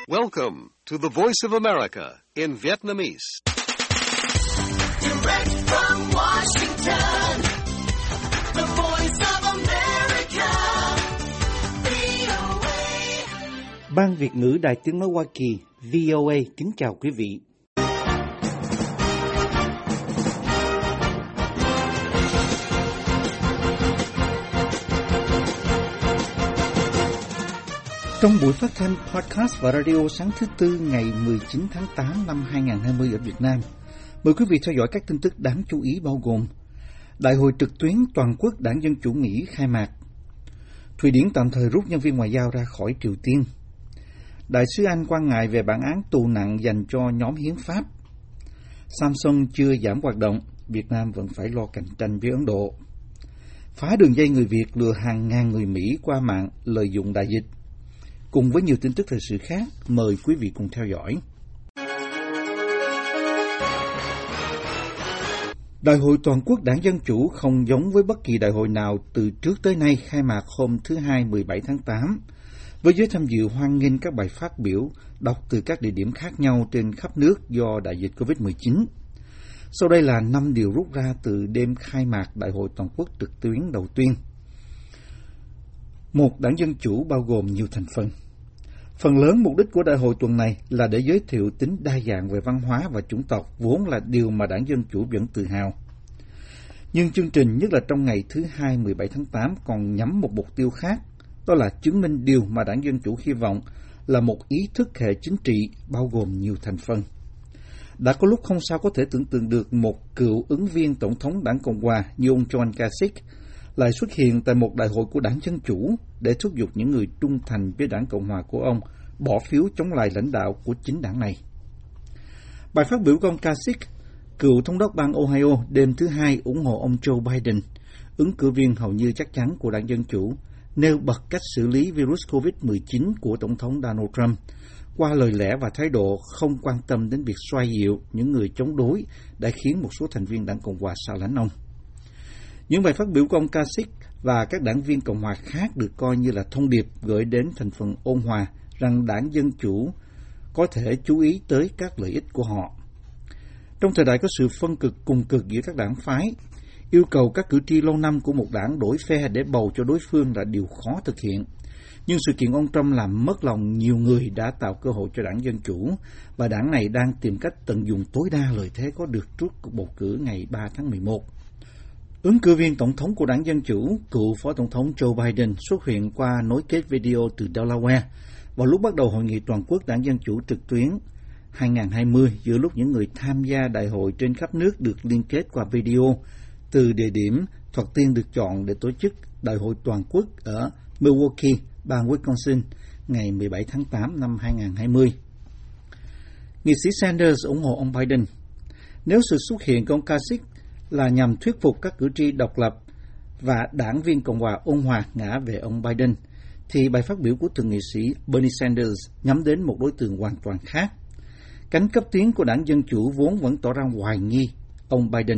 Welcome to the Voice of America in Vietnamese. Direct from Washington, the Voice of America, VOA. Ban Việt ngữ Đài Tiếng nói Hoa Kỳ, VOA, kính chào quý vị. Trong buổi phát thanh podcast và radio sáng thứ Tư ngày 19 tháng 8 năm 2020 ở Việt Nam, mời quý vị theo dõi các tin tức đáng chú ý bao gồm: Đại hội trực tuyến toàn quốc Đảng Dân Chủ Mỹ khai mạc, Thụy Điển tạm thời rút nhân viên ngoại giao ra khỏi Triều Tiên, Đại sứ Anh quan ngại về bản án tù nặng dành cho nhóm hiến pháp, Samsung chưa giảm hoạt động, Việt Nam vẫn phải lo cạnh tranh với Ấn Độ, phá đường dây người Việt lừa hàng ngàn người Mỹ qua mạng lợi dụng đại dịch. Cùng với nhiều tin tức thời sự khác, mời quý vị cùng theo dõi. Đại hội toàn quốc Đảng Dân Chủ không giống với bất kỳ đại hội nào từ trước tới nay khai mạc hôm thứ Hai 17 tháng 8, với giới tham dự hoan nghênh các bài phát biểu đọc từ các địa điểm khác nhau trên khắp nước do đại dịch COVID-19. Sau đây là 5 điều rút ra từ đêm khai mạc Đại hội toàn quốc trực tuyến đầu tiên. Một, Đảng Dân Chủ bao gồm nhiều thành phần. Phần lớn mục đích của đại hội tuần này là để giới thiệu tính đa dạng về văn hóa và chủng tộc, vốn là điều mà Đảng Dân Chủ vẫn tự hào. Nhưng chương trình, nhất là trong ngày thứ Hai 17 tháng 8, còn nhắm một mục tiêu khác, đó là chứng minh điều mà Đảng Dân Chủ hy vọng là một ý thức hệ chính trị bao gồm nhiều thành phần. Đã có lúc không sao có thể tưởng tượng được một cựu ứng viên tổng thống Đảng Cộng Hòa như ông John Kasich lại xuất hiện tại một đại hội của Đảng Dân Chủ để thúc giục những người trung thành với Đảng Cộng Hòa của ông bỏ phiếu chống lại lãnh đạo của chính đảng này. Bài phát biểu của ông Kasich, cựu thống đốc bang Ohio, đêm thứ Hai ủng hộ ông Joe Biden, ứng cử viên hầu như chắc chắn của Đảng Dân Chủ, nêu bật cách xử lý virus COVID-19 của Tổng thống Donald Trump qua lời lẽ và thái độ không quan tâm đến việc xoa dịu những người chống đối đã khiến một số thành viên Đảng Cộng Hòa xa lánh ông. Những bài phát biểu của ông Kasich và các đảng viên Cộng hòa khác được coi như là thông điệp gửi đến thành phần ôn hòa rằng Đảng Dân Chủ có thể chú ý tới các lợi ích của họ. Trong thời đại có sự phân cực cùng cực giữa các đảng phái, yêu cầu các cử tri lâu năm của một đảng đổi phe để bầu cho đối phương là điều khó thực hiện. Nhưng sự kiện ông Trump làm mất lòng nhiều người đã tạo cơ hội cho Đảng Dân Chủ, và đảng này đang tìm cách tận dụng tối đa lợi thế có được trước cuộc bầu cử ngày 3 tháng 11. Ứng cử viên tổng thống của Đảng Dân Chủ, cựu Phó Tổng thống Joe Biden xuất hiện qua nối kết video từ Delaware vào lúc bắt đầu hội nghị toàn quốc Đảng Dân Chủ trực tuyến 2020, giữa lúc những người tham gia đại hội trên khắp nước được liên kết qua video từ địa điểm thoạt tiên được chọn để tổ chức đại hội toàn quốc ở Milwaukee, bang Wisconsin, ngày 17 tháng 8 năm 2020. Nghị sĩ Sanders ủng hộ ông Biden. Nếu sự xuất hiện của ông Kasich là nhằm thuyết phục các cử tri độc lập và đảng viên Cộng hòa ôn hòa ngã về ông Biden, thì bài phát biểu của thượng nghị sĩ Bernie Sanders nhắm đến một đối tượng hoàn toàn khác. Cánh cấp tiến của Đảng Dân Chủ vốn vẫn tỏ ra hoài nghi ông Biden.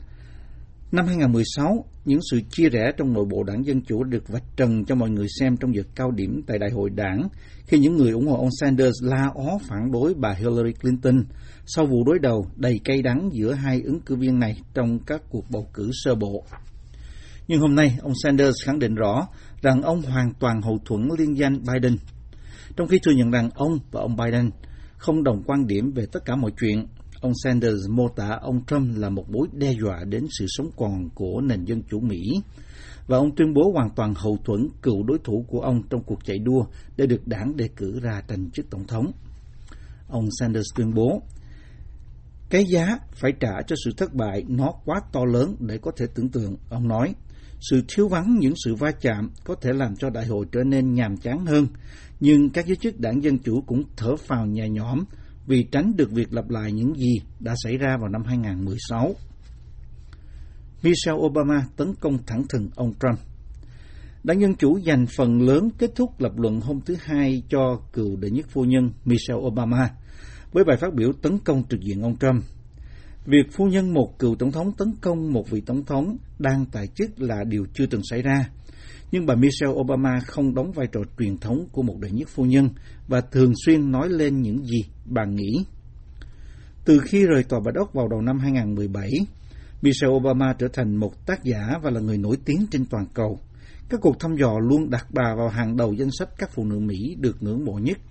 Năm 2016, những sự chia rẽ trong nội bộ Đảng Dân Chủ được vạch trần cho mọi người xem trong giờ cao điểm tại đại hội đảng, khi những người ủng hộ ông Sanders la ó phản đối bà Hillary Clinton sau vụ đối đầu đầy cay đắng giữa hai ứng cử viên này trong các cuộc bầu cử sơ bộ. Nhưng hôm nay, ông Sanders khẳng định rõ rằng ông hoàn toàn hậu thuẫn liên danh Biden, trong khi thừa nhận rằng ông và ông Biden không đồng quan điểm về tất cả mọi chuyện. Ông Sanders mô tả ông Trump là một mối đe dọa đến sự sống còn của nền dân chủ Mỹ, và ông tuyên bố hoàn toàn hậu thuẫn cựu đối thủ của ông trong cuộc chạy đua để được đảng đề cử ra tranh chức tổng thống. Ông Sanders tuyên bố, cái giá phải trả cho sự thất bại nó quá to lớn để có thể tưởng tượng. Ông nói, sự thiếu vắng những sự va chạm có thể làm cho đại hội trở nên nhàm chán hơn, nhưng các giới chức Đảng Dân Chủ cũng thở phào nhẹ nhõm vì tránh được việc lặp lại những gì đã xảy ra vào năm 2016. Michelle Obama tấn công thẳng thừng ông Trump. Đảng Dân Chủ dành phần lớn kết thúc lập luận hôm thứ Hai cho cựu đệ nhất phu nhân Michelle Obama với bài phát biểu tấn công trực diện ông Trump. Việc phu nhân một cựu tổng thống tấn công một vị tổng thống đang tại chức là điều chưa từng xảy ra. Nhưng bà Michelle Obama không đóng vai trò truyền thống của một đệ nhất phu nhân và thường xuyên nói lên những gì bà nghĩ. Từ khi rời Tòa Bạch Ốc vào đầu năm 2017, Michelle Obama trở thành một tác giả và là người nổi tiếng trên toàn cầu. Các cuộc thăm dò luôn đặt bà vào hàng đầu danh sách các phụ nữ Mỹ được ngưỡng mộ nhất.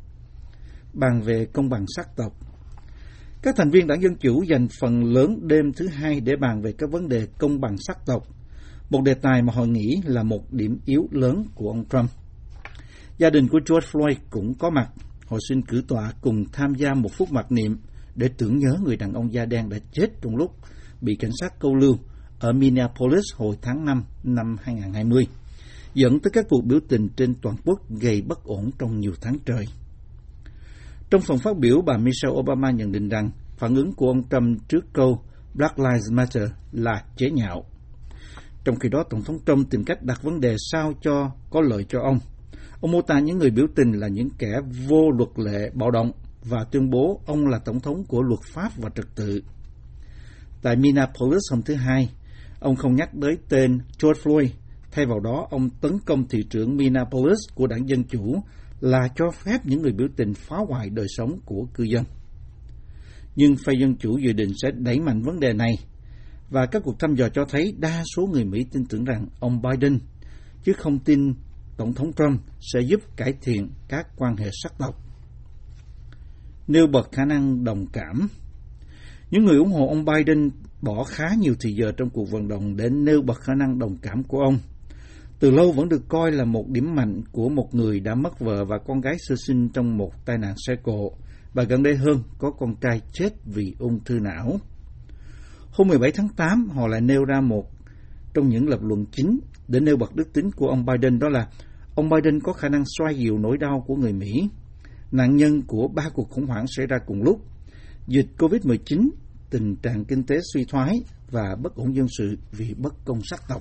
Bàn về công bằng sắc tộc. Các thành viên Đảng Dân Chủ dành phần lớn đêm thứ Hai để bàn về các vấn đề công bằng sắc tộc, một đề tài mà họ nghĩ là một điểm yếu lớn của ông Trump. Gia đình của George Floyd cũng có mặt. Họ xin cử tọa cùng tham gia một phút mặc niệm để tưởng nhớ người đàn ông da đen đã chết trong lúc bị cảnh sát câu lưu ở Minneapolis hồi tháng 5 năm 2020, dẫn tới các cuộc biểu tình trên toàn quốc gây bất ổn trong nhiều tháng trời. Trong phần phát biểu, bà Michelle Obama nhận định rằng phản ứng của ông Trump trước câu Black Lives Matter là chế nhạo. Trong khi đó, Tổng thống Trump tìm cách đặt vấn đề sao cho có lợi cho ông. Ông mô tả những người biểu tình là những kẻ vô luật lệ bạo động và tuyên bố ông là tổng thống của luật pháp và trật tự. Tại Minneapolis hôm thứ Hai, ông không nhắc tới tên George Floyd. Thay vào đó, ông tấn công thị trưởng Minneapolis của Đảng Dân Chủ là cho phép những người biểu tình phá hoại đời sống của cư dân. Nhưng phe Dân Chủ dự định sẽ đẩy mạnh vấn đề này, và các cuộc thăm dò cho thấy đa số người Mỹ tin tưởng rằng ông Biden, chứ không tin Tổng thống Trump sẽ giúp cải thiện các quan hệ sắc tộc. Nêu bật khả năng đồng cảm. Những người ủng hộ ông Biden bỏ khá nhiều thời giờ trong cuộc vận động để nêu bật khả năng đồng cảm của ông. Từ lâu vẫn được coi là một điểm mạnh của một người đã mất vợ và con gái sơ sinh trong một tai nạn xe cộ, và gần đây hơn có con trai chết vì ung thư não. Hôm 17 tháng 8, họ lại nêu ra một trong những lập luận chính để nêu bật đức tính của ông Biden, đó là ông Biden có khả năng xoa dịu nỗi đau của người Mỹ, nạn nhân của 3 cuộc khủng hoảng xảy ra cùng lúc: dịch COVID-19, tình trạng kinh tế suy thoái và bất ổn dân sự vì bất công sắc tộc.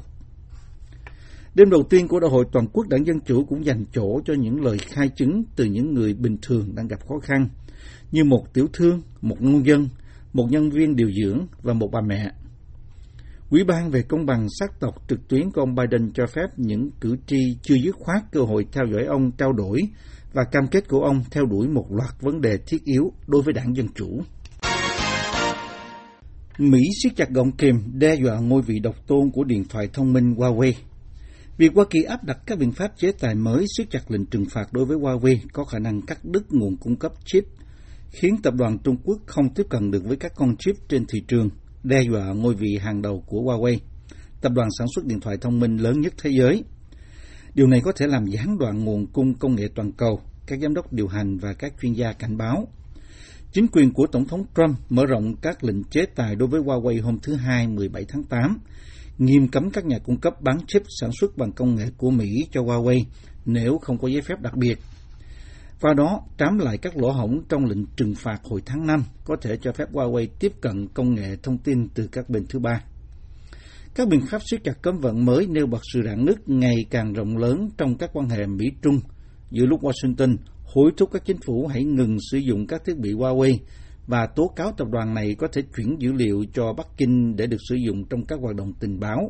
Đêm đầu tiên của Đại hội Toàn quốc Đảng Dân Chủ cũng dành chỗ cho những lời khai chứng từ những người bình thường đang gặp khó khăn, như một tiểu thương, một nông dân, một nhân viên điều dưỡng và một bà mẹ. Ủy ban về công bằng sắc tộc trực tuyến của ông Biden cho phép những cử tri chưa dứt khoát cơ hội theo dõi ông trao đổi và cam kết của ông theo đuổi một loạt vấn đề thiết yếu đối với Đảng Dân Chủ. Mỹ siết chặt gọng kìm đe dọa ngôi vị độc tôn của điện thoại thông minh Huawei. Việc Hoa Kỳ áp đặt các biện pháp chế tài mới siết chặt lệnh trừng phạt đối với Huawei có khả năng cắt đứt nguồn cung cấp chip, khiến tập đoàn Trung Quốc không tiếp cận được với các con chip trên thị trường, đe dọa ngôi vị hàng đầu của Huawei, tập đoàn sản xuất điện thoại thông minh lớn nhất thế giới. Điều này có thể làm gián đoạn nguồn cung công nghệ toàn cầu, các giám đốc điều hành và các chuyên gia cảnh báo. Chính quyền của Tổng thống Trump mở rộng các lệnh chế tài đối với Huawei hôm thứ Hai 17 tháng 8, nghiêm cấm các nhà cung cấp bán chip sản xuất bằng công nghệ của Mỹ cho Huawei nếu không có giấy phép đặc biệt. Qua đó, trám lại các lỗ hổng trong lệnh trừng phạt hồi tháng 5 có thể cho phép Huawei tiếp cận công nghệ thông tin từ các bên thứ ba. Các biện pháp siết chặt cấm vận mới nêu bật sự rạn nứt ngày càng rộng lớn trong các quan hệ Mỹ-Trung, giữa lúc Washington hối thúc các chính phủ hãy ngừng sử dụng các thiết bị Huawei và tố cáo tập đoàn này có thể chuyển dữ liệu cho Bắc Kinh để được sử dụng trong các hoạt động tình báo.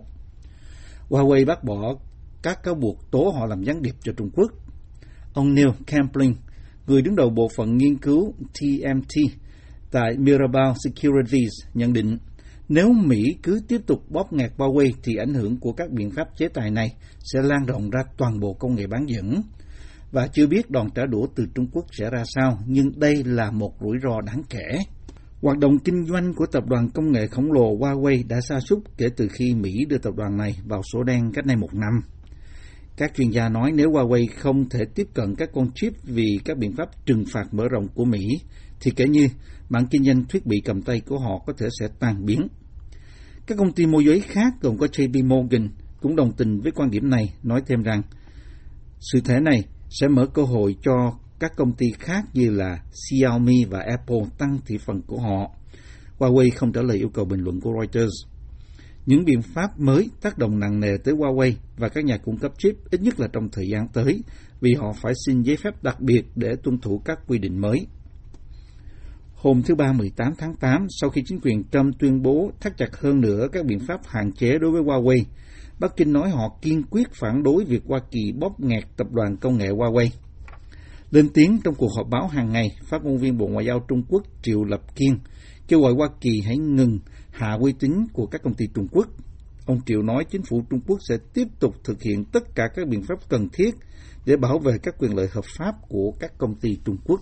Huawei bác bỏ các cáo buộc tố họ làm gián điệp cho Trung Quốc. Ông Neil Campling, người đứng đầu bộ phận nghiên cứu TMT tại Mirabal Securities, nhận định nếu Mỹ cứ tiếp tục bóp nghẹt Huawei thì ảnh hưởng của các biện pháp chế tài này sẽ lan rộng ra toàn bộ công nghệ bán dẫn. Và chưa biết đòn trả đũa từ Trung Quốc sẽ ra sao, nhưng đây là một rủi ro đáng kể. Hoạt động kinh doanh của tập đoàn công nghệ khổng lồ Huawei đã sa sút kể từ khi Mỹ đưa tập đoàn này vào sổ đen cách đây 1 năm. Các chuyên gia nói nếu Huawei không thể tiếp cận các con chip vì các biện pháp trừng phạt mở rộng của Mỹ, thì kể như mảng kinh doanh thiết bị cầm tay của họ có thể sẽ tan biến. Các công ty môi giới khác gồm có JP Morgan cũng đồng tình với quan điểm này, nói thêm rằng sự thể này sẽ mở cơ hội cho các công ty khác như là Xiaomi và Apple tăng thị phần của họ. Huawei không trả lời yêu cầu bình luận của Reuters. Những biện pháp mới tác động nặng nề tới Huawei và các nhà cung cấp chip ít nhất là trong thời gian tới, vì họ phải xin giấy phép đặc biệt để tuân thủ các quy định mới. Hôm thứ Ba 18 tháng 8, sau khi chính quyền Trump tuyên bố thắt chặt hơn nữa các biện pháp hạn chế đối với Huawei, Bắc Kinh nói họ kiên quyết phản đối việc Hoa Kỳ bóp nghẹt tập đoàn công nghệ Huawei. Lên tiếng trong cuộc họp báo hàng ngày, phát ngôn viên Bộ Ngoại giao Trung Quốc Triệu Lập Kiên kêu gọi Hoa Kỳ hãy ngừng hạ uy tín của các công ty Trung Quốc. Ông Triệu nói chính phủ Trung Quốc sẽ tiếp tục thực hiện tất cả các biện pháp cần thiết để bảo vệ các quyền lợi hợp pháp của các công ty Trung Quốc.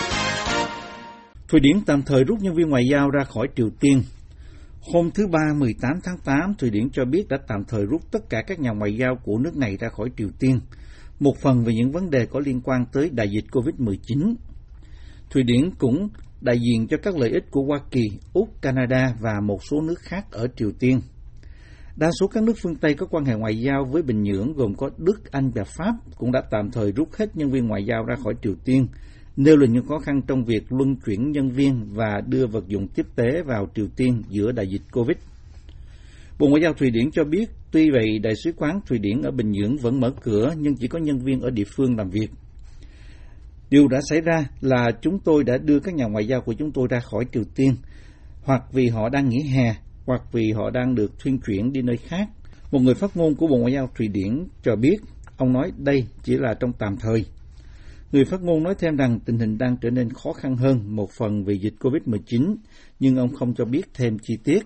Thụy Điển tạm thời rút nhân viên ngoại giao ra khỏi Triều Tiên. Hôm thứ Ba 18 tháng 8, Thụy Điển cho biết đã tạm thời rút tất cả các nhà ngoại giao của nước này ra khỏi Triều Tiên, một phần vì những vấn đề có liên quan tới đại dịch COVID-19. Thụy Điển cũng đại diện cho các lợi ích của Hoa Kỳ, Úc, Canada và một số nước khác ở Triều Tiên. Đa số các nước phương Tây có quan hệ ngoại giao với Bình Nhưỡng gồm có Đức, Anh và Pháp cũng đã tạm thời rút hết nhân viên ngoại giao ra khỏi Triều Tiên, nêu lên những khó khăn trong việc luân chuyển nhân viên và đưa vật dụng tiếp tế vào Triều Tiên giữa đại dịch COVID. Bộ Ngoại giao Thụy Điển cho biết, tuy vậy Đại sứ quán Thụy Điển ở Bình Nhưỡng vẫn mở cửa nhưng chỉ có nhân viên ở địa phương làm việc. Điều đã xảy ra là chúng tôi đã đưa các nhà ngoại giao của chúng tôi ra khỏi Triều Tiên, hoặc vì họ đang nghỉ hè, hoặc vì họ đang được thuyên chuyển đi nơi khác. Một người phát ngôn của Bộ Ngoại giao Thụy Điển cho biết, ông nói đây chỉ là trong tạm thời. Người phát ngôn nói thêm rằng tình hình đang trở nên khó khăn hơn, một phần vì dịch COVID-19, nhưng ông không cho biết thêm chi tiết.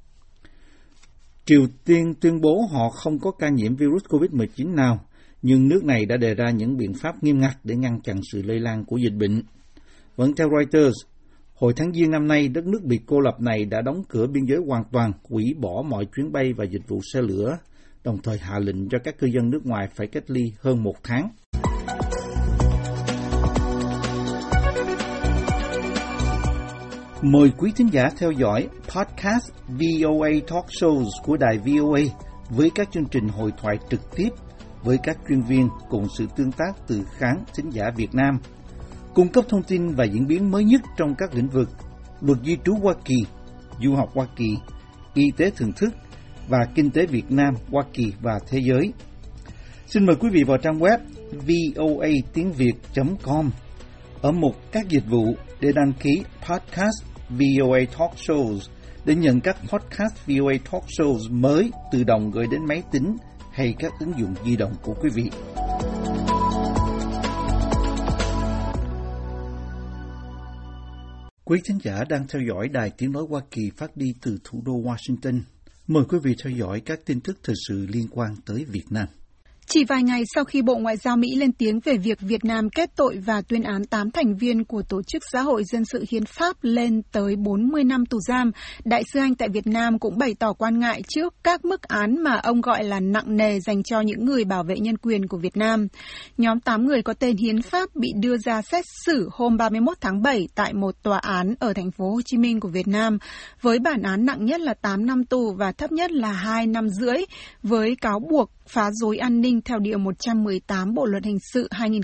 Triều Tiên tuyên bố họ không có ca nhiễm virus COVID-19 nào, nhưng nước này đã đề ra những biện pháp nghiêm ngặt để ngăn chặn sự lây lan của dịch bệnh. Vẫn theo Reuters, hồi tháng Giêng năm nay, đất nước bị cô lập này đã đóng cửa biên giới hoàn toàn, hủy bỏ mọi chuyến bay và dịch vụ xe lửa, đồng thời hạ lệnh cho các cư dân nước ngoài phải cách ly hơn 1 tháng. Mời quý thính giả theo dõi podcast VOA Talk Shows của đài VOA với các chương trình hội thoại trực tiếp với các chuyên viên cùng sự tương tác từ khán thính giả Việt Nam, cung cấp thông tin và diễn biến mới nhất trong các lĩnh vực luật di trú Hoa Kỳ, du học Hoa Kỳ, y tế thường thức và kinh tế Việt Nam, Hoa Kỳ và thế giới. Xin mời quý vị vào trang web voatiengviet.com ở mục các dịch vụ để đăng ký podcast VOA Talk Shows để nhận các podcast VOA Talk Shows mới tự động gửi đến máy tính hay các ứng dụng di động của quý vị. Quý khán giả đang theo dõi Đài Tiếng Nói Hoa Kỳ phát đi từ thủ đô Washington. Mời quý vị theo dõi các tin tức thời sự liên quan tới Việt Nam. Chỉ vài ngày sau khi Bộ Ngoại giao Mỹ lên tiếng về việc Việt Nam kết tội và tuyên án 8 thành viên của Tổ chức Xã hội Dân sự Hiến pháp lên tới 40 năm tù giam, Đại sứ Anh tại Việt Nam cũng bày tỏ quan ngại trước các mức án mà ông gọi là nặng nề dành cho những người bảo vệ nhân quyền của Việt Nam. Nhóm 8 người có tên Hiến pháp bị đưa ra xét xử hôm 31 tháng 7 tại một tòa án ở thành phố Hồ Chí Minh của Việt Nam, với bản án nặng nhất là 8 năm tù và thấp nhất là 2 năm rưỡi, với cáo buộc phá rối an ninh theo Điều 118 Bộ Luật Hình sự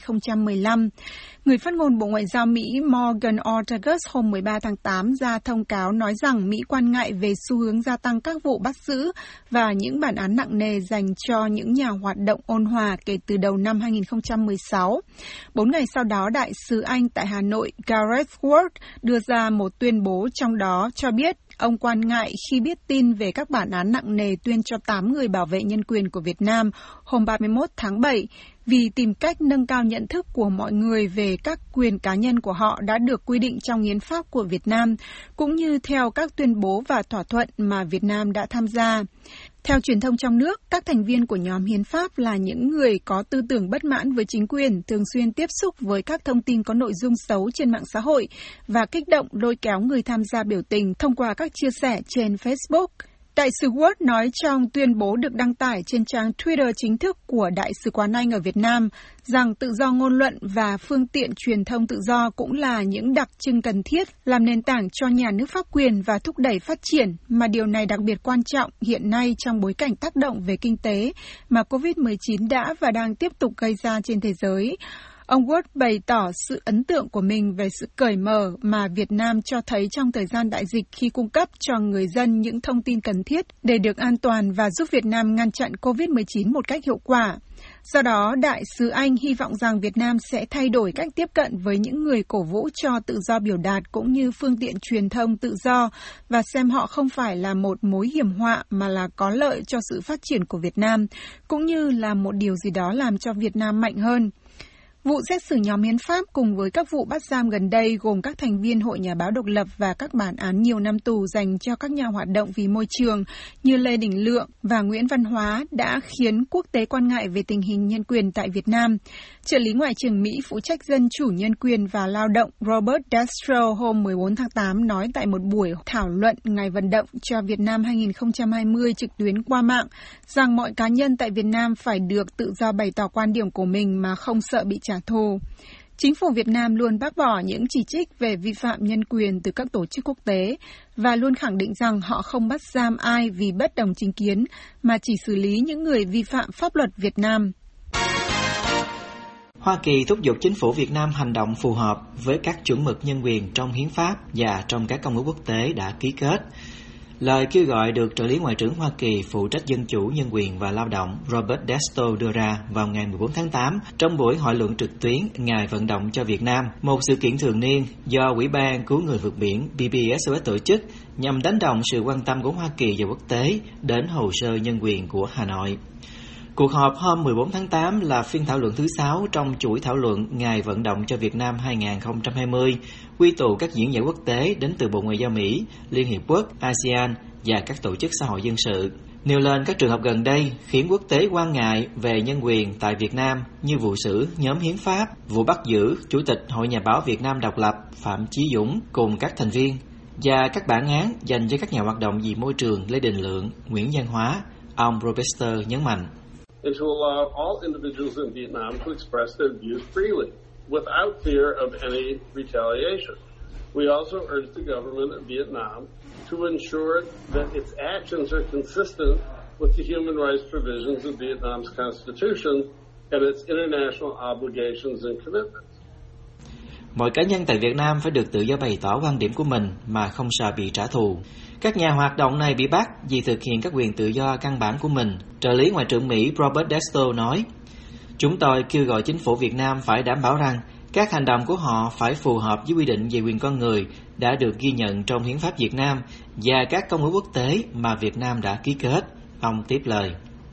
2015. Người phát ngôn Bộ Ngoại giao Mỹ Morgan Ortagus hôm 13 tháng 8 ra thông cáo nói rằng Mỹ quan ngại về xu hướng gia tăng các vụ bắt giữ và những bản án nặng nề dành cho những nhà hoạt động ôn hòa kể từ đầu năm 2016. 4 ngày sau đó, Đại sứ Anh tại Hà Nội Gareth Ward đưa ra một tuyên bố trong đó cho biết ông quan ngại khi biết tin về các bản án nặng nề tuyên cho 8 người bảo vệ nhân quyền của Việt Nam hôm 31 tháng 7 vì tìm cách nâng cao nhận thức của mọi người về các quyền cá nhân của họ đã được quy định trong hiến pháp của Việt Nam, cũng như theo các tuyên bố và thỏa thuận mà Việt Nam đã tham gia. Theo truyền thông trong nước, các thành viên của nhóm hiến pháp là những người có tư tưởng bất mãn với chính quyền, thường xuyên tiếp xúc với các thông tin có nội dung xấu trên mạng xã hội và kích động lôi kéo người tham gia biểu tình thông qua các chia sẻ trên Facebook. Đại sứ Ward nói trong tuyên bố được đăng tải trên trang Twitter chính thức của Đại sứ quán Anh ở Việt Nam rằng tự do ngôn luận và phương tiện truyền thông tự do cũng là những đặc trưng cần thiết làm nền tảng cho nhà nước pháp quyền và thúc đẩy phát triển, mà điều này đặc biệt quan trọng hiện nay trong bối cảnh tác động về kinh tế mà COVID-19 đã và đang tiếp tục gây ra trên thế giới. Ông Ward bày tỏ sự ấn tượng của mình về sự cởi mở mà Việt Nam cho thấy trong thời gian đại dịch khi cung cấp cho người dân những thông tin cần thiết để được an toàn và giúp Việt Nam ngăn chặn COVID-19 một cách hiệu quả. Do đó, Đại sứ Anh hy vọng rằng Việt Nam sẽ thay đổi cách tiếp cận với những người cổ vũ cho tự do biểu đạt cũng như phương tiện truyền thông tự do và xem họ không phải là một mối hiểm họa mà là có lợi cho sự phát triển của Việt Nam, cũng như là một điều gì đó làm cho Việt Nam mạnh hơn. Vụ xét xử nhóm hiến pháp cùng với các vụ bắt giam gần đây gồm các thành viên Hội Nhà báo độc lập và các bản án nhiều năm tù dành cho các nhà hoạt động vì môi trường như Lê Đình Lượng và Nguyễn Văn Hóa đã khiến quốc tế quan ngại về tình hình nhân quyền tại Việt Nam. Trợ lý Ngoại trưởng Mỹ phụ trách dân chủ, nhân quyền và lao động Robert Destro hôm 14 tháng 8 nói tại một buổi thảo luận Ngày vận động cho Việt Nam 2020 trực tuyến qua mạng rằng mọi cá nhân tại Việt Nam phải được tự do bày tỏ quan điểm của mình mà không sợ bị trả thù. Chính phủ Việt Nam luôn bác bỏ những chỉ trích về vi phạm nhân quyền từ các tổ chức quốc tế và luôn khẳng định rằng họ không bắt giam ai vì bất đồng chính kiến mà chỉ xử lý những người vi phạm pháp luật Việt Nam. Hoa Kỳ thúc giục chính phủ Việt Nam hành động phù hợp với các chuẩn mực nhân quyền trong hiến pháp và trong các công ước quốc tế đã ký kết. Lời kêu gọi được trợ lý Ngoại trưởng Hoa Kỳ phụ trách dân chủ, nhân quyền và lao động Robert Destro đưa ra vào ngày 14 tháng 8 trong buổi hội luận trực tuyến Ngày vận động cho Việt Nam, một sự kiện thường niên do Ủy ban Cứu người vượt biển BBSOS tổ chức nhằm đánh động sự quan tâm của Hoa Kỳ và quốc tế đến hồ sơ nhân quyền của Hà Nội. Cuộc họp hôm 14 tháng 8 là phiên thảo luận thứ 6 trong chuỗi thảo luận Ngày vận động cho Việt Nam 2020, quy tụ các diễn giả quốc tế đến từ Bộ Ngoại giao Mỹ, Liên Hiệp Quốc, ASEAN và các tổ chức xã hội dân sự. Nêu lên các trường hợp gần đây khiến quốc tế quan ngại về nhân quyền tại Việt Nam như vụ xử nhóm hiến pháp, vụ bắt giữ Chủ tịch Hội Nhà báo Việt Nam độc lập Phạm Chí Dũng cùng các thành viên và các bản án dành cho các nhà hoạt động vì môi trường Lê Đình Lượng, Nguyễn Văn Hóa. Ông Robester nhấn mạnh. And to allow all individuals in Vietnam to express their views freely, without fear of any retaliation. We also urge the government of Vietnam to ensure that its actions are consistent with the human rights provisions of Vietnam's constitution and its international obligations and commitments. Mọi cá nhân tại Việt Nam phải được tự do bày tỏ quan điểm của mình mà không sợ bị trả thù. Các nhà hoạt động này bị bắt vì thực hiện các quyền tự do căn bản của mình. Trợ lý Ngoại trưởng Mỹ Robert Destro nói, chúng tôi kêu gọi chính phủ Việt Nam phải đảm bảo rằng các hành động của họ phải phù hợp với quy định về quyền con người đã được ghi nhận trong hiến pháp Việt Nam và các công ước quốc tế mà Việt Nam đã ký kết. Ông tiếp lời.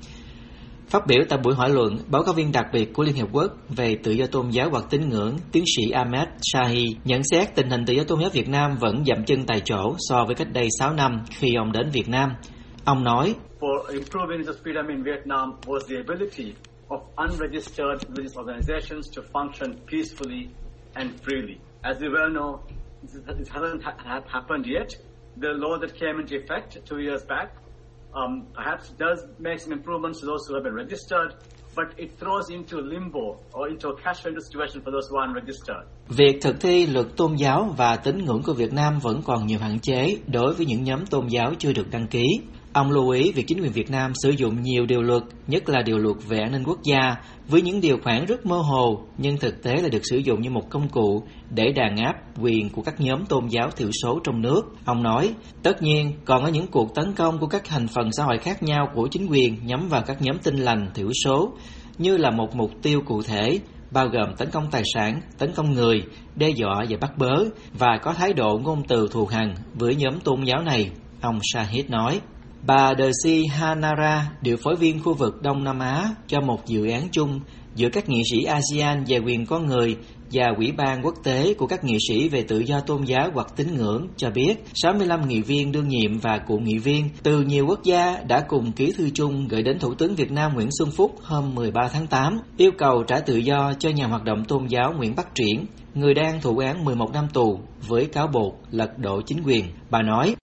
Phát biểu tại buổi hội luận, báo cáo viên đặc biệt của Liên Hiệp Quốc về tự do tôn giáo hoặc tín ngưỡng, tiến sĩ Ahmed Shahi nhận xét tình hình tự do tôn giáo Việt Nam vẫn dậm chân tại chỗ so với cách đây 6 năm khi ông đến Việt Nam. Ông nói, For improving the freedom in Vietnam was the ability of unregistered religious organizations to function peacefully and freely. As we well know, it hasn't happened yet. The law that came into effect 2 years back perhaps does make some improvements to those who have been registered, but it throws into limbo or into a catch-22 situation for those who are unregistered. Việc thực thi luật tôn giáo và tín ngưỡng của Việt Nam vẫn còn nhiều hạn chế đối với những nhóm tôn giáo chưa được đăng ký. Ông lưu ý việc chính quyền Việt Nam sử dụng nhiều điều luật, nhất là điều luật về an ninh quốc gia, với những điều khoản rất mơ hồ, nhưng thực tế là được sử dụng như một công cụ để đàn áp quyền của các nhóm tôn giáo thiểu số trong nước. Ông nói, tất nhiên còn có những cuộc tấn công của các thành phần xã hội khác nhau của chính quyền nhắm vào các nhóm tin lành thiểu số, như là một mục tiêu cụ thể, bao gồm tấn công tài sản, tấn công người, đe dọa và bắt bớ, và có thái độ ngôn từ thù hằn với nhóm tôn giáo này, ông Shahid nói. Bà Desi Hanara, điều phối viên khu vực Đông Nam Á cho một dự án chung giữa các nghị sĩ ASEAN về quyền con người và Ủy ban quốc tế của các nghị sĩ về tự do tôn giáo hoặc tín ngưỡng, cho biết 65 nghị viên đương nhiệm và cựu nghị viên từ nhiều quốc gia đã cùng ký thư chung gửi đến Thủ tướng Việt Nam Nguyễn Xuân Phúc hôm 13 tháng 8, yêu cầu trả tự do cho nhà hoạt động tôn giáo Nguyễn Bắc Triển, người đang thụ án 11 năm tù với cáo buộc lật đổ chính quyền. Bà nói,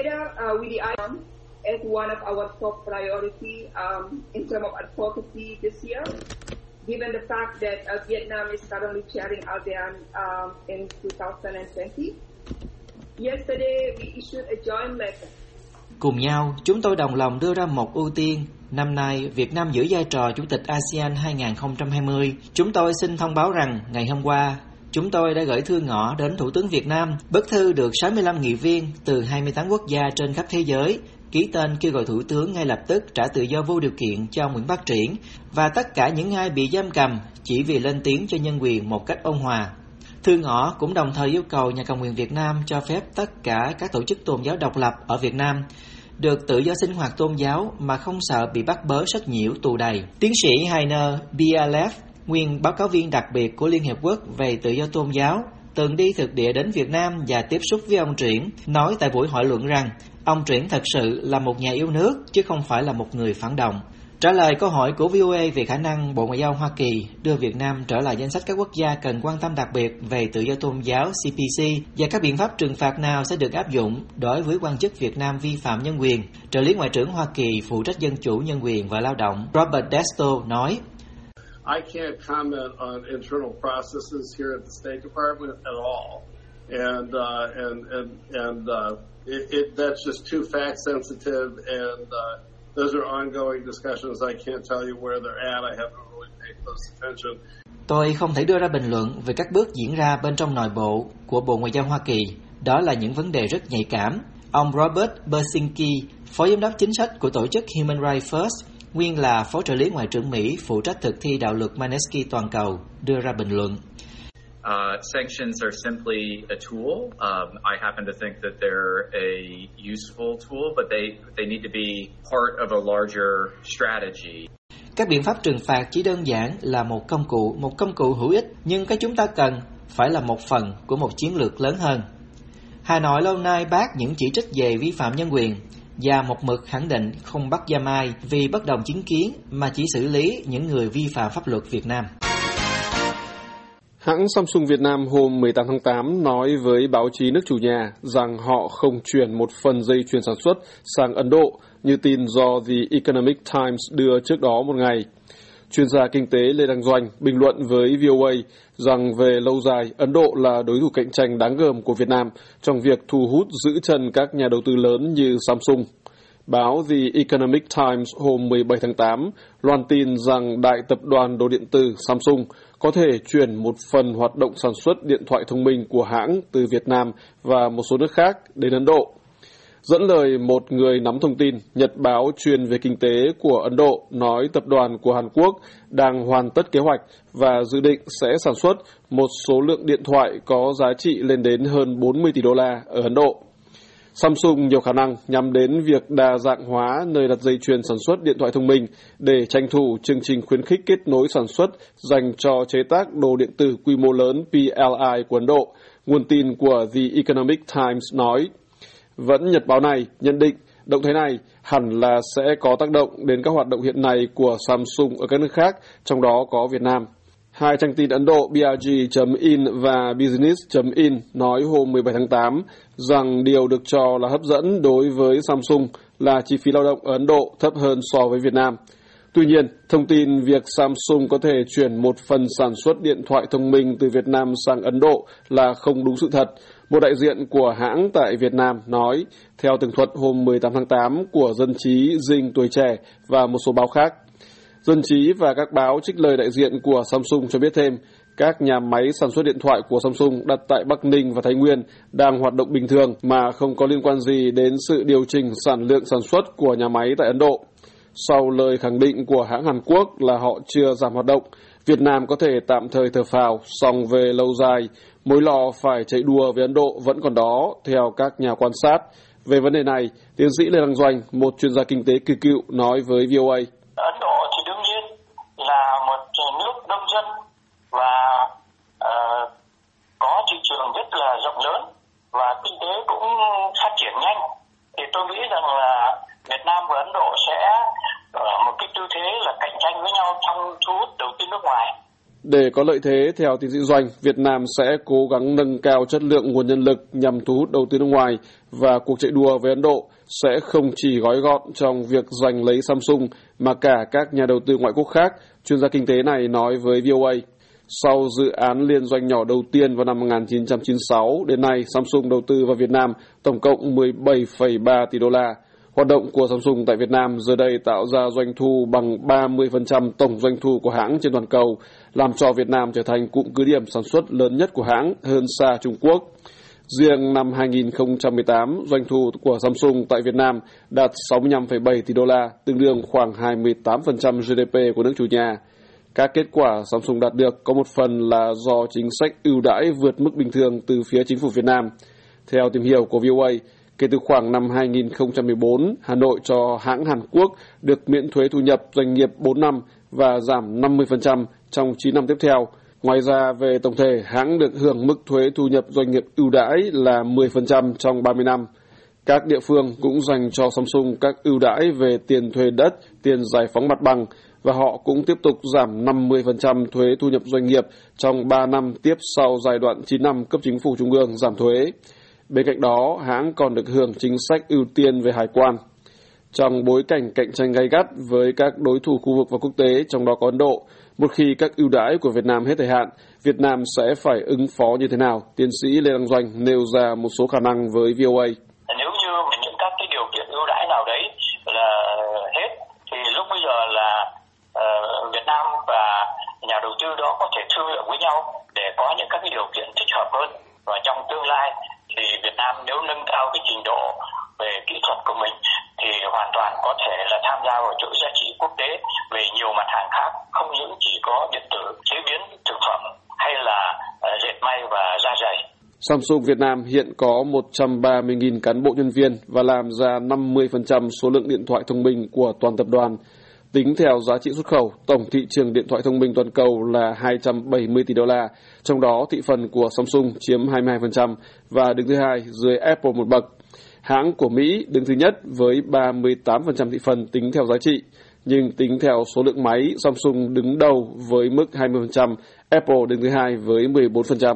as one of our top priority in terms of advocacy this year, given the fact that Vietnam is currently chairing ASEAN in 2020. Yesterday, we issued a joint letter. Cùng nhau, chúng tôi đồng lòng đưa ra một ưu tiên. Năm nay, Việt Nam giữ vai trò Chủ tịch ASEAN 2020. Chúng tôi xin thông báo rằng, ngày hôm qua, chúng tôi đã gửi thư ngỏ đến Thủ tướng Việt Nam. Bức thư được 65 nghị viên từ 28 quốc gia trên khắp thế giới ký tên kêu gọi Thủ tướng ngay lập tức trả tự do vô điều kiện cho Nguyễn Bắc Triển và tất cả những ai bị giam cầm chỉ vì lên tiếng cho nhân quyền một cách ôn hòa. Thư ngỏ cũng đồng thời yêu cầu Nhà cầm quyền Việt Nam cho phép tất cả các tổ chức tôn giáo độc lập ở Việt Nam được tự do sinh hoạt tôn giáo mà không sợ bị bắt bớ sách nhiễu tù đầy. Tiến sĩ Heiner Bialev, nguyên báo cáo viên đặc biệt của Liên Hiệp Quốc về tự do tôn giáo, từng đi thực địa đến Việt Nam và tiếp xúc với ông Triển, nói tại buổi hội luận rằng ông Triển thật sự là một nhà yêu nước chứ không phải là một người phản động. Trả lời câu hỏi của VOA về khả năng Bộ Ngoại giao Hoa Kỳ đưa Việt Nam trở lại danh sách các quốc gia cần quan tâm đặc biệt về tự do tôn giáo CPC và các biện pháp trừng phạt nào sẽ được áp dụng đối với quan chức Việt Nam vi phạm nhân quyền, trợ lý Ngoại trưởng Hoa Kỳ phụ trách dân chủ, nhân quyền và lao động Robert Desto nói: I can't comment on internal processes here at the State Department at all, and that's just too fact sensitive, and those are ongoing discussions. I can't tell you where they're at. I haven't really paid close attention. Tôi không thể đưa ra bình luận về các bước diễn ra bên trong nội bộ của Bộ Ngoại giao Hoa Kỳ. Đó là những vấn đề rất nhạy cảm. Ông Robert Bersinski, Phó Giám đốc Chính sách của tổ chức Human Rights First, nguyên là Phó trợ lý Ngoại trưởng Mỹ phụ trách thực thi đạo luật Magnitsky toàn cầu, đưa ra bình luận. Sanctions are simply a tool. I happen to think that they're a useful tool, but they need to be part of a larger strategy. Các biện pháp trừng phạt chỉ đơn giản là một công cụ hữu ích, nhưng cái chúng ta cần phải là một phần của một chiến lược lớn hơn. Hà Nội lâu nay bác những chỉ trích về vi phạm nhân quyền và một mực khẳng định không bắt giam ai vì bất đồng chính kiến mà chỉ xử lý những người vi phạm pháp luật Việt Nam. Hãng Samsung Việt Nam hôm 18 tháng 8 nói với báo chí nước chủ nhà rằng họ không chuyển một phần dây chuyền sản xuất sang Ấn Độ như tin do The Economic Times đưa trước đó một ngày. Chuyên gia kinh tế Lê Đăng Doanh bình luận với VOA rằng về lâu dài, Ấn Độ là đối thủ cạnh tranh đáng gờm của Việt Nam trong việc thu hút giữ chân các nhà đầu tư lớn như Samsung. Báo The Economic Times hôm 17 tháng 8 loan tin rằng đại tập đoàn đồ điện tử Samsung có thể chuyển một phần hoạt động sản xuất điện thoại thông minh của hãng từ Việt Nam và một số nước khác đến Ấn Độ. Dẫn lời một người nắm thông tin, Nhật báo chuyên về kinh tế của Ấn Độ nói tập đoàn của Hàn Quốc đang hoàn tất kế hoạch và dự định sẽ sản xuất một số lượng điện thoại có giá trị lên đến hơn 40 tỷ đô la ở Ấn Độ. Samsung nhiều khả năng nhắm đến việc đa dạng hóa nơi đặt dây chuyền sản xuất điện thoại thông minh để tranh thủ chương trình khuyến khích kết nối sản xuất dành cho chế tác đồ điện tử quy mô lớn PLI của Ấn Độ, nguồn tin của The Economic Times nói. Vẫn Nhật báo này nhận định động thái này hẳn là sẽ có tác động đến các hoạt động hiện nay của Samsung ở các nước khác, trong đó có Việt Nam. Hai trang tin Ấn Độ BRG.in và Business.in nói hôm 17 tháng 8 rằng điều được cho là hấp dẫn đối với Samsung là chi phí lao động ở Ấn Độ thấp hơn so với Việt Nam. Tuy nhiên, thông tin việc Samsung có thể chuyển một phần sản xuất điện thoại thông minh từ Việt Nam sang Ấn Độ là không đúng sự thật. Một đại diện của hãng tại Việt Nam nói, theo tường thuật hôm 18 tháng 8 của Dân trí, Dinh, Tuổi Trẻ và một số báo khác. Dân trí và các báo trích lời đại diện của Samsung cho biết thêm, các nhà máy sản xuất điện thoại của Samsung đặt tại Bắc Ninh và Thái Nguyên đang hoạt động bình thường mà không có liên quan gì đến sự điều chỉnh sản lượng sản xuất của nhà máy tại Ấn Độ. Sau lời khẳng định của hãng Hàn Quốc là họ chưa giảm hoạt động, Việt Nam có thể tạm thời thở phào, song về lâu dài, mối lo phải chạy đua với Ấn Độ vẫn còn đó, theo các nhà quan sát. Về vấn đề này, tiến sĩ Lê Đăng Doanh, một chuyên gia kinh tế kỳ cựu, nói với VOA. Ấn Độ thì đương nhiên là một nước đông dân và có thị trường rất là rộng lớn và kinh tế cũng phát triển nhanh. Thì tôi nghĩ rằng là Việt Nam và Ấn Độ sẽ ở một cái tư thế là cạnh tranh với nhau trong thu hút đầu tư nước ngoài. Để có lợi thế, theo tiến sĩ Doanh, Việt Nam sẽ cố gắng nâng cao chất lượng nguồn nhân lực nhằm thu hút đầu tư nước ngoài và cuộc chạy đua với Ấn Độ sẽ không chỉ gói gọn trong việc giành lấy Samsung mà cả các nhà đầu tư ngoại quốc khác, chuyên gia kinh tế này nói với VOA. Sau dự án liên doanh nhỏ đầu tiên vào năm 1996, đến nay Samsung đầu tư vào Việt Nam tổng cộng 17,3 tỷ đô la. Hoạt động của Samsung tại Việt Nam giờ đây tạo ra doanh thu bằng 30% tổng doanh thu của hãng trên toàn cầu, làm cho Việt Nam trở thành cụm cứ điểm sản xuất lớn nhất của hãng hơn xa Trung Quốc. Riêng năm 2018, doanh thu của Samsung tại Việt Nam đạt 65,7 tỷ đô la, tương đương khoảng 28% GDP của nước chủ nhà. Các kết quả Samsung đạt được có một phần là do chính sách ưu đãi vượt mức bình thường từ phía chính phủ Việt Nam. Theo tìm hiểu của VOA, kể từ khoảng năm 2014, Hà Nội cho hãng Hàn Quốc được miễn thuế thu nhập doanh nghiệp 4 năm và giảm 50% trong 9 năm tiếp theo. Ngoài ra, về tổng thể, hãng được hưởng mức thuế thu nhập doanh nghiệp ưu đãi là 10% trong 30 năm. Các địa phương cũng dành cho Samsung các ưu đãi về tiền thuê đất, tiền giải phóng mặt bằng, và họ cũng tiếp tục giảm 50% thuế thu nhập doanh nghiệp trong 3 năm tiếp sau giai đoạn 9 năm cấp chính phủ trung ương giảm thuế. Bên cạnh đó, hãng còn được hưởng chính sách ưu tiên về hải quan. Trong bối cảnh cạnh tranh gay gắt với các đối thủ khu vực và quốc tế, trong đó có Ấn Độ, một khi các ưu đãi của Việt Nam hết thời hạn, Việt Nam sẽ phải ứng phó như thế nào? Tiến sĩ Lê Đăng Doanh nêu ra một số khả năng với VOA. Nếu như những các cái điều kiện ưu đãi nào đấy là hết, thì lúc bây giờ là Việt Nam và nhà đầu tư đó có thể thương lượng với nhau để có những các cái điều kiện thích hợp hơn. Và trong tương lai thì Việt Nam nếu nâng cao cái trình độ về kỹ thuật của mình thì hoàn toàn có thể là tham gia vào chuỗi giá trị quốc tế về nhiều mặt hàng khác, không những chỉ có điện tử, chế biến thực phẩm hay là dệt may và da giày. Samsung Việt Nam hiện có 130.000 cán bộ nhân viên và làm ra 50% số lượng điện thoại thông minh của toàn tập đoàn. Tính theo giá trị xuất khẩu, tổng thị trường điện thoại thông minh toàn cầu là 270 tỷ đô la, trong đó thị phần của Samsung chiếm 22% và đứng thứ hai dưới Apple một bậc. Hãng của Mỹ đứng thứ nhất với 38% thị phần tính theo giá trị, nhưng tính theo số lượng máy, Samsung đứng đầu với mức 20%, Apple đứng thứ hai với 14%.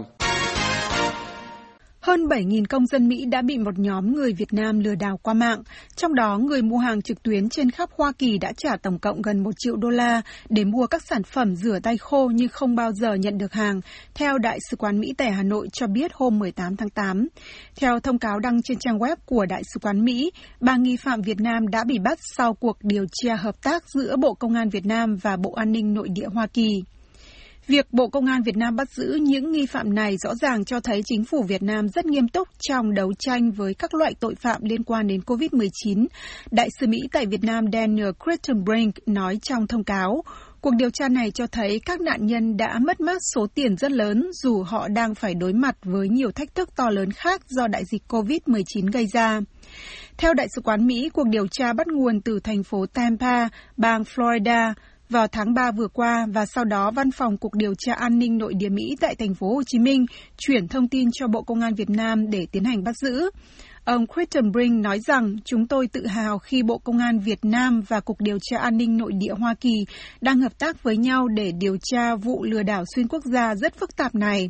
Hơn 7.000 công dân Mỹ đã bị một nhóm người Việt Nam lừa đảo qua mạng. Trong đó, người mua hàng trực tuyến trên khắp Hoa Kỳ đã trả tổng cộng gần 1 triệu đô la để mua các sản phẩm rửa tay khô nhưng không bao giờ nhận được hàng, theo Đại sứ quán Mỹ tại Hà Nội cho biết hôm 18 tháng 8. Theo thông cáo đăng trên trang web của Đại sứ quán Mỹ, 3 nghi phạm Việt Nam đã bị bắt sau cuộc điều tra hợp tác giữa Bộ Công an Việt Nam và Bộ An ninh Nội địa Hoa Kỳ. Việc Bộ Công an Việt Nam bắt giữ những nghi phạm này rõ ràng cho thấy chính phủ Việt Nam rất nghiêm túc trong đấu tranh với các loại tội phạm liên quan đến COVID-19. Đại sứ Mỹ tại Việt Nam Daniel Crittenbrink nói trong thông cáo, cuộc điều tra này cho thấy các nạn nhân đã mất mát số tiền rất lớn dù họ đang phải đối mặt với nhiều thách thức to lớn khác do đại dịch COVID-19 gây ra. Theo Đại sứ quán Mỹ, cuộc điều tra bắt nguồn từ thành phố Tampa, bang Florida, vào tháng 3 vừa qua và sau đó Văn phòng Cục Điều tra An ninh Nội địa Mỹ tại thành phố Hồ Chí Minh chuyển thông tin cho Bộ Công an Việt Nam để tiến hành bắt giữ. Ông Crittenbrink nói rằng chúng tôi tự hào khi Bộ Công an Việt Nam và Cục Điều tra An ninh Nội địa Hoa Kỳ đang hợp tác với nhau để điều tra vụ lừa đảo xuyên quốc gia rất phức tạp này.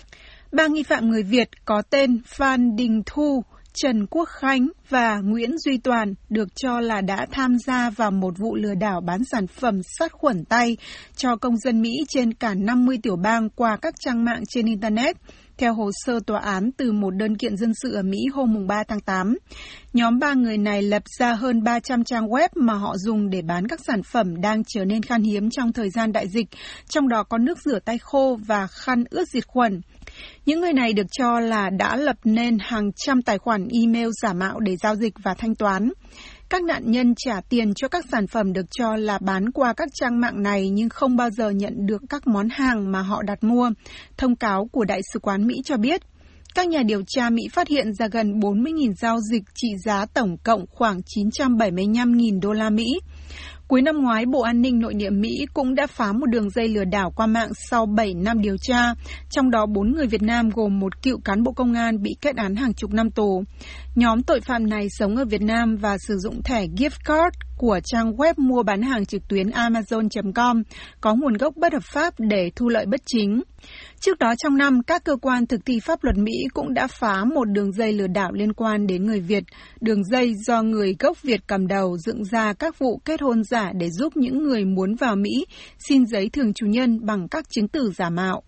3 nghi phạm người Việt có tên Phan Đình Thu, Trần Quốc Khánh và Nguyễn Duy Toàn được cho là đã tham gia vào một vụ lừa đảo bán sản phẩm sát khuẩn tay cho công dân Mỹ trên cả 50 tiểu bang qua các trang mạng trên Internet, theo hồ sơ tòa án từ một đơn kiện dân sự ở Mỹ hôm 3 tháng 8. Nhóm 3 người này lập ra hơn 300 trang web mà họ dùng để bán các sản phẩm đang trở nên khan hiếm trong thời gian đại dịch, trong đó có nước rửa tay khô và khăn ướt diệt khuẩn. Những người này được cho là đã lập nên hàng trăm tài khoản email giả mạo để giao dịch và thanh toán. Các nạn nhân trả tiền cho các sản phẩm được cho là bán qua các trang mạng này nhưng không bao giờ nhận được các món hàng mà họ đặt mua. Thông cáo của Đại sứ quán Mỹ cho biết, các nhà điều tra Mỹ phát hiện ra gần 40.000 giao dịch trị giá tổng cộng khoảng 975.000 đô la Mỹ. Cuối năm ngoái, Bộ An ninh Nội địa Mỹ cũng đã phá một đường dây lừa đảo qua mạng sau 7 năm điều tra, trong đó 4 người Việt Nam gồm một cựu cán bộ công an bị kết án hàng chục năm tù. Nhóm tội phạm này sống ở Việt Nam và sử dụng thẻ gift card của trang web mua bán hàng trực tuyến Amazon.com có nguồn gốc bất hợp pháp để thu lợi bất chính. Trước đó trong năm, các cơ quan thực thi pháp luật Mỹ cũng đã phá một đường dây lừa đảo liên quan đến người Việt. Đường dây do người gốc Việt cầm đầu dựng ra các vụ kết hôn giả để giúp những người muốn vào Mỹ xin giấy thường trú nhân bằng các chứng từ giả mạo.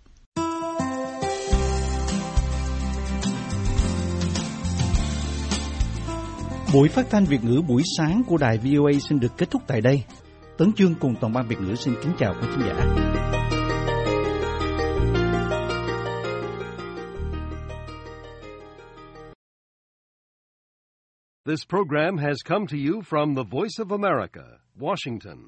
Buổi phát thanh Việt ngữ buổi sáng của đài VOA xin được kết thúc tại đây. Tấn Chương cùng toàn ban Việt ngữ xin kính chào quý khán giả. This program has come to you from the Voice of America, Washington.